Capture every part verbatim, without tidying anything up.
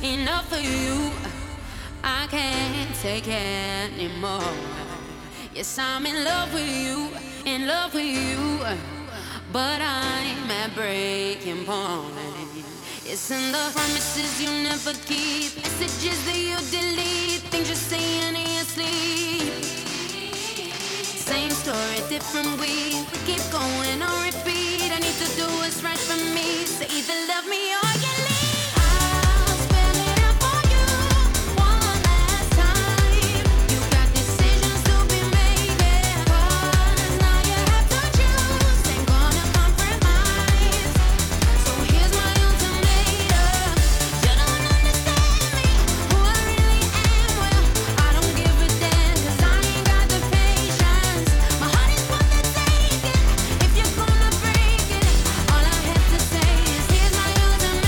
enough for you. I can't take it anymore. Yes, I'm in love with you, in love with you, but I'm at breaking point. It's in the promises you never keep, messages that you delete, things you say in your sleep. Same story, different week. We keep going on repeat. I need to do what's right for me. So either love me or you leave. I'll spell it out for you one last time. You got decisions to be made, yeah. 'Cause now you have to choose. Ain't gonna compromise. So here's my ultimatum. You don't understand me, who I really am. Well, I don't give a damn, 'cause I ain't got the patience. My heart is for the taking. If you're gonna break it, all I have to say is here's my ultimatum.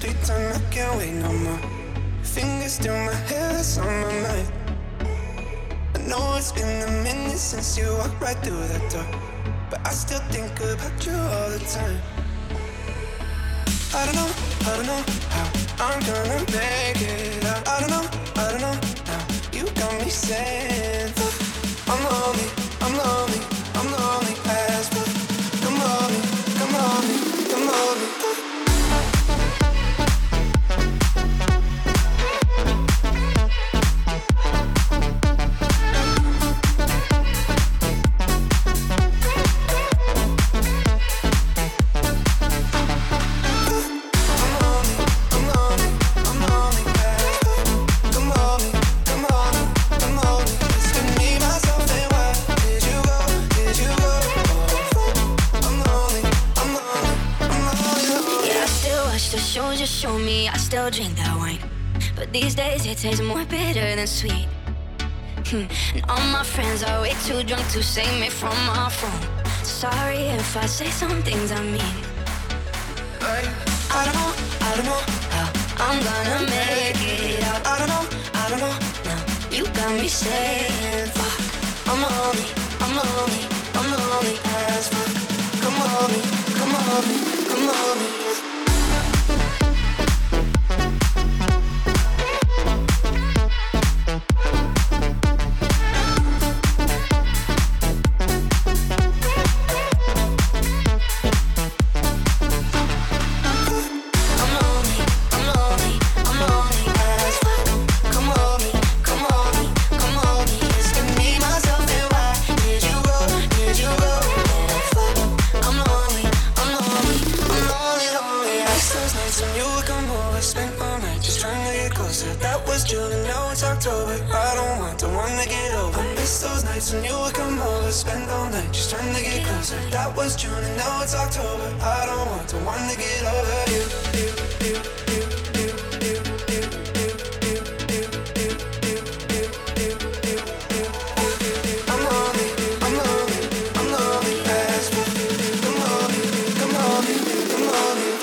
three times, I can't wait no more. Fingers through my hair, that's on my mind. I know it's been a minute since you walked right through that door, but I still think about you all the time. I don't know, I don't know how I'm gonna make it out. I don't know, I don't know now. You got me saying, I'm lonely, I'm lonely, I'm lonely as fuck. Come on me, come on me, come on me. You show me I still drink that wine, but these days it tastes more bitter than sweet. Hmm. And all my friends are way too drunk to save me from my phone. Sorry if I say some things I mean. I, I don't know, I don't know how I'm gonna make it out. I don't know, I don't know now. You got me saying fuck. I'm lonely, I'm lonely, I'm lonely as fuck. Come on me, come on me, come on me. And you would come over, spend all night just trying to get closer. That was June and now it's October. I don't want to want to get over you, you, you, you, you, you, you, you, you, you, you, you, you. I'm lonely, I'm lonely, I'm lonely as fuck. Come on me, come on me, come on me.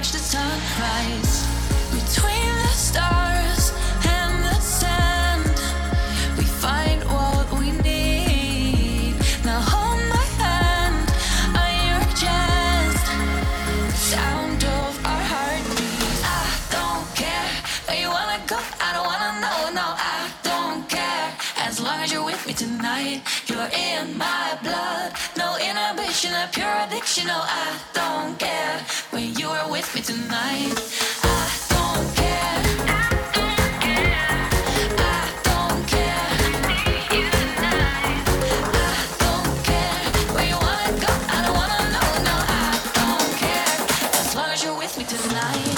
watch the sunrise between the stars and the sand. We find what we need. Now hold my hand on your chest. The sound of our heartbeat. I don't care where you wanna go. I don't wanna know. No, I don't care. As long as you're with me tonight, you're in my blood. No inhibition, a pure addiction. No, I don't care when you are with me tonight. I don't care. I don't care. I don't care. I need you tonight. I don't care where you wanna go. I don't wanna know. No, I don't care. As long as you're with me tonight.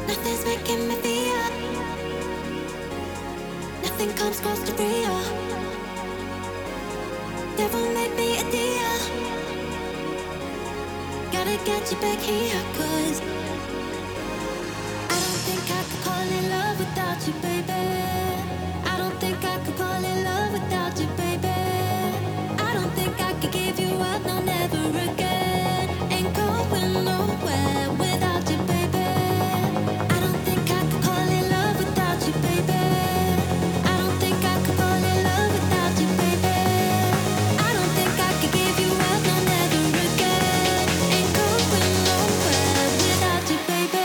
Nothing's making me feel. Nothing comes close to real. Devil made me a deal. Gotta get you back here, 'cause I don't think I could call it love without you, baby. I don't think I could call it love without you, baby. I don't think I could give you up, no, never again. Ain't going nowhere without you, baby. I don't think I could call it love without you, baby. I don't think I could call it love without you, baby. I don't think I could give you up, no, never again. Ain't going nowhere without you, baby.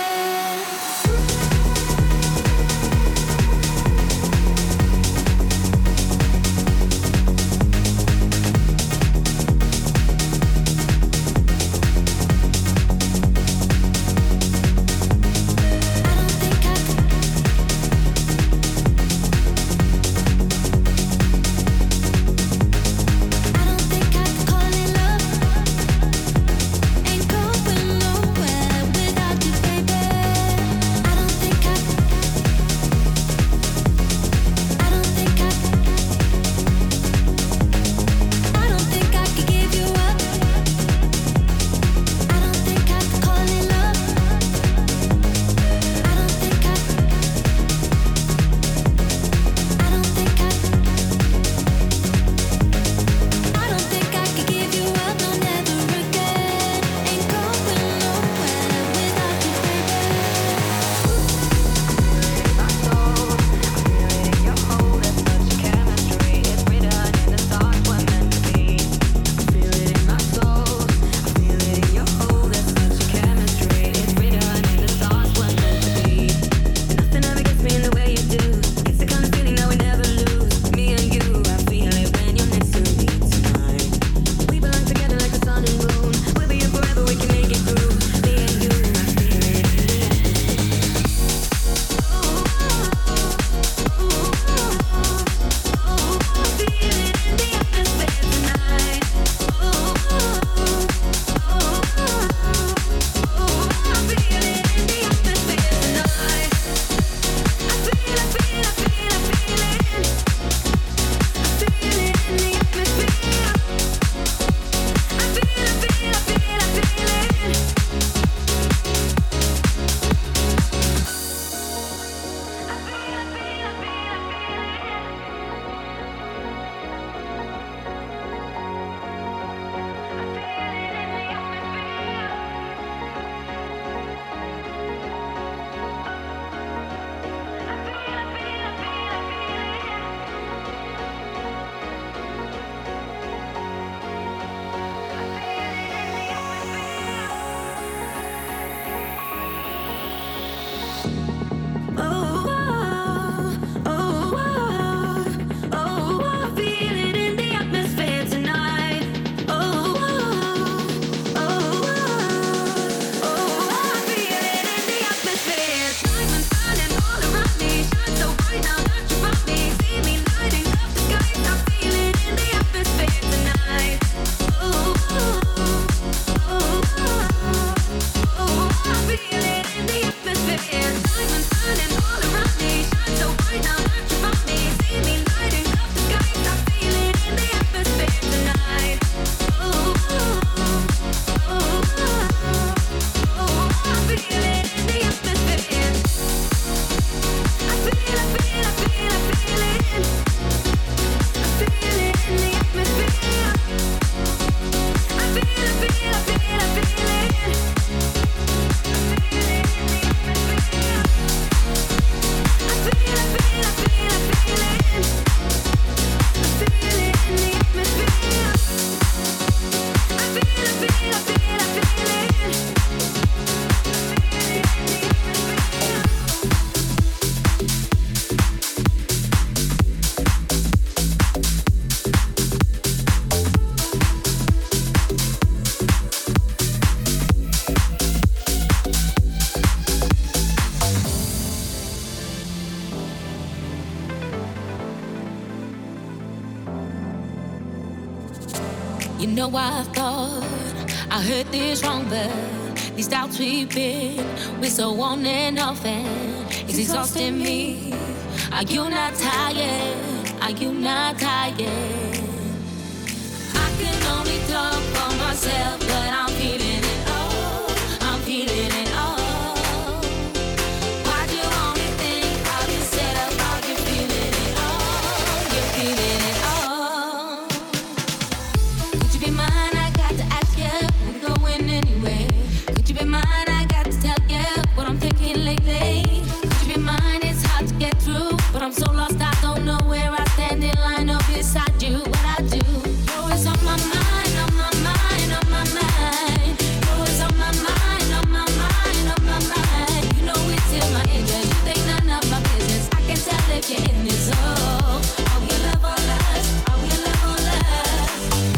You know I thought I heard this wrong, but These doubts we've been, we're so on and off and it's exhausting me. Are you not tired? Are you not tired? I can only talk for myself, but I'm feeling it all. I'm feeling it all. Why'd you only think I'll be set up? Are you feeling it all? You're feeling it all. Could you be mine? I got to ask you. We're going anyway. Could you be mine? I got to tell you what I'm thinking lately. Could you be mine? It's hard to get through, but I'm so lost I don't know where I stand in line up beside you. What I do, you're always on my mind, on my mind, on my mind. You're always on my mind, on my mind, on my mind. You know it's in my interest. You think none of my business. I can tell if you're in this. Oh, are we in love or lust? Are we in love or lust?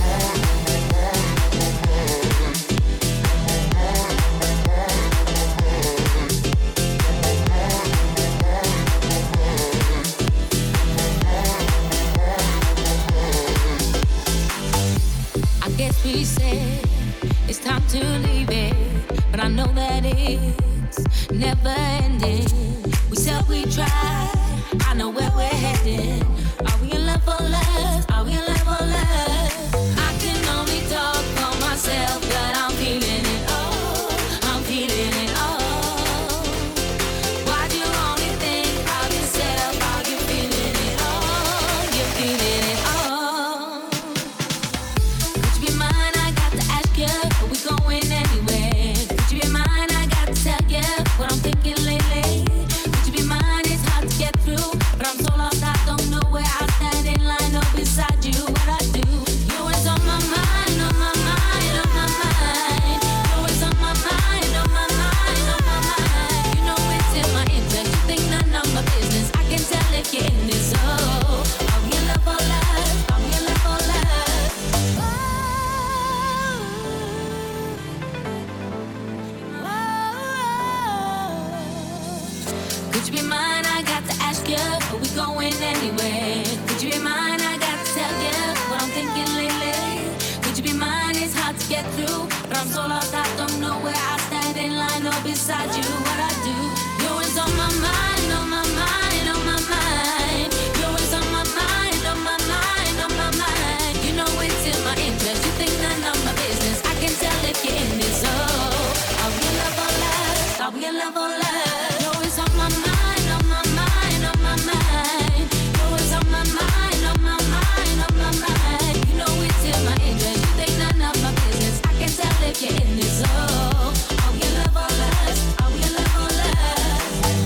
I guess we said it's time to leave it, but I know that it's never ending. We said we tried, I know where we're heading. Are we in love or lust? Are we in love or lust? I can only talk for myself, but I'm feeling it all. I'm feeling it all. Why'd you only think I'll be set up? Are you feeling it all? You're feeling it all. Could you be mine? I got to ask you, are we going anywhere? Could you be mine? I got to tell you what I'm thinking lately. Could you be mine? It's hard to get through, but I'm so lost I don't know where I stand in line up beside you. What I do, you're always on my mind, on my mind, on my mind. You're always on my mind, on my mind, on my mind. You know it's in my interest. You think none of my business. I can tell if you're in this. Oh, are we in love or lust? Are we in love or lust? Could you be mine? I got to ask you, are we going anywhere? Could you be mine? I got to tell you what I'm thinking lately. Could you be mine? It's hard to get through, but I'm so lost I don't know where I stand in line or beside you. What I do, you're always on my mind, on my mind, on my mind. You're always on my mind, on my mind, on my mind. You know it's in my interest. You think none of my business. I can tell if you're in this. Oh, are we in love or lust? Are we in love or lust? You're always on my mind, on my mind, on my mind. You're always on my mind, on my mind, on my mind. You know it's in my interest. You think none of my business. I can tell if you're in this. Oh, are we in love or lust? Are we in love or lust?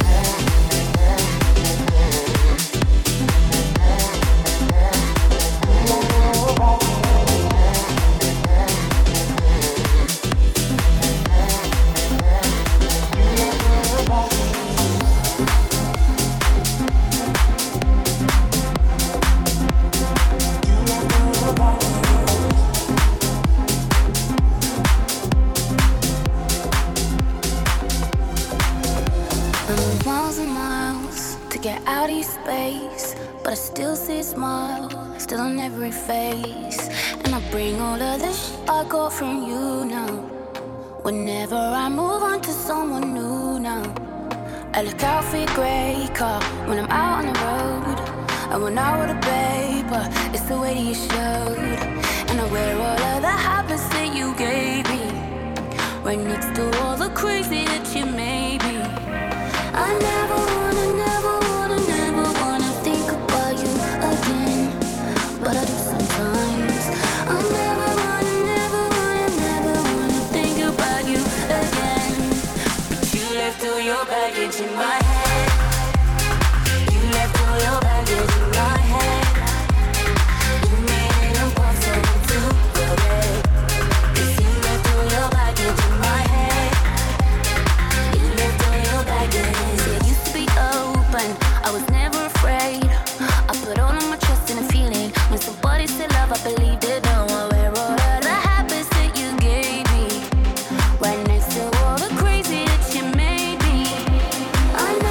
Miles and miles to get out of your space, but I still see a smile, still on every face. And I bring all of this shit I got from you now. Whenever I move on to someone new now, I look out for your grey car when I'm out on the road. And when I wrote a paper, it's the way that you showed. And I wear all of the habits that you gave me, right next to all the crazy that you made me. I never wanna, never wanna, never wanna think about you again, but I do sometimes. I never wanna, never wanna, never wanna think about you again. But you left all your baggage in my head. You left all your baggage in my head. You made it impossible to forget. 'Cause you left all your baggage in my head. You left all your baggage. It used to be open, I was never afraid. I put all of my trust in a feeling. When somebody said love, I believed it. Now I wear all of the habits that you gave me, right next to all the crazy that you made me. I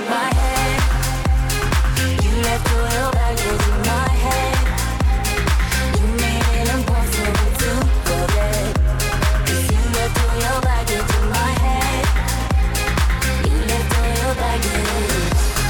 my head. You left all your baggage in my head. You made it impossible to forget. 'Cause you left all your baggage in my head. You left all your baggage.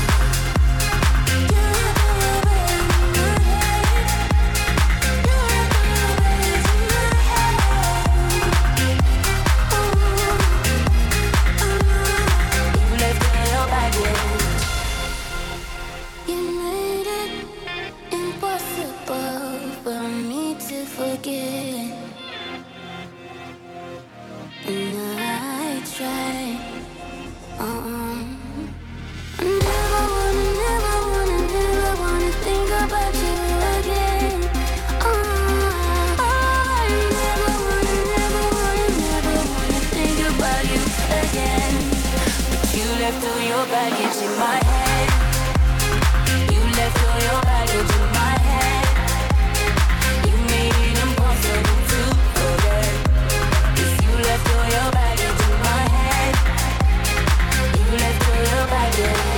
Baggage in my head. You left all your baggage in my head. You made it impossible to forget. 'Cause you left all your baggage in my head. You left all your baggage.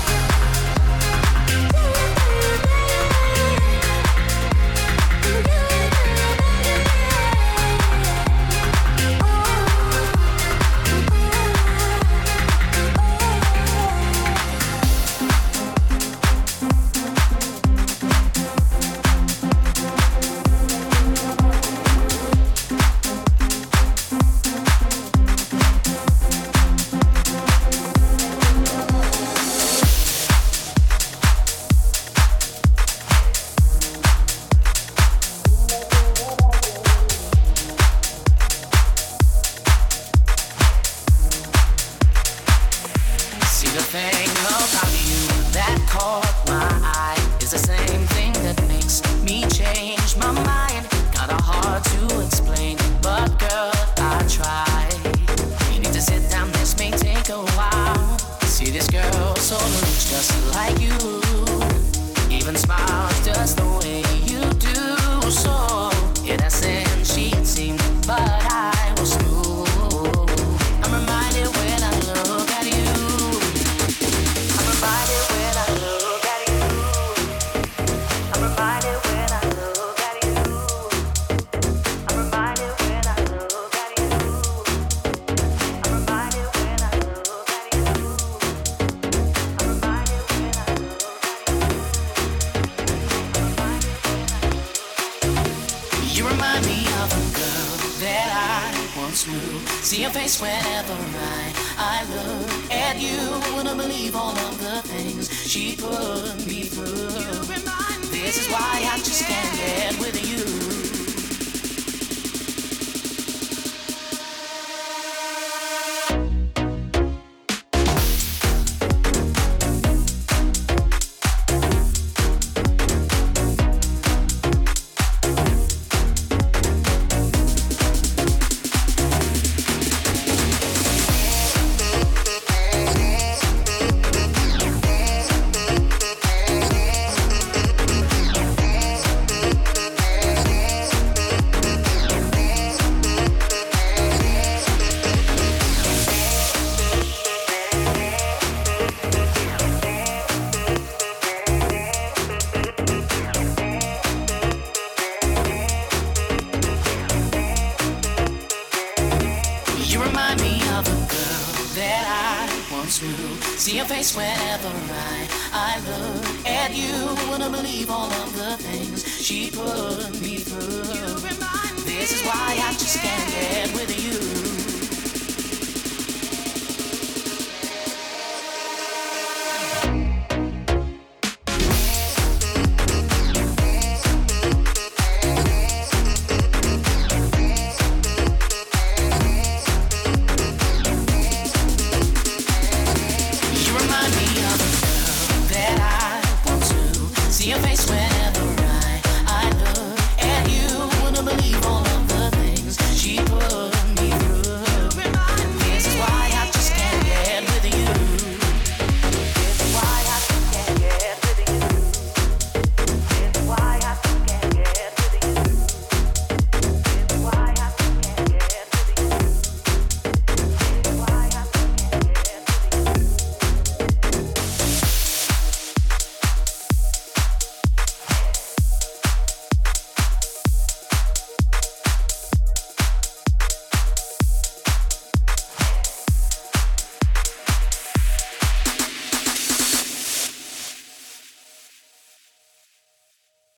See your face whenever I, I look at you. Wouldn't believe all of the things she put me through. This is why I just can't get with you. See your face whenever I, I look at you. Wouldn't believe all of the things she put me through. This is why I just can't get with you. See your face when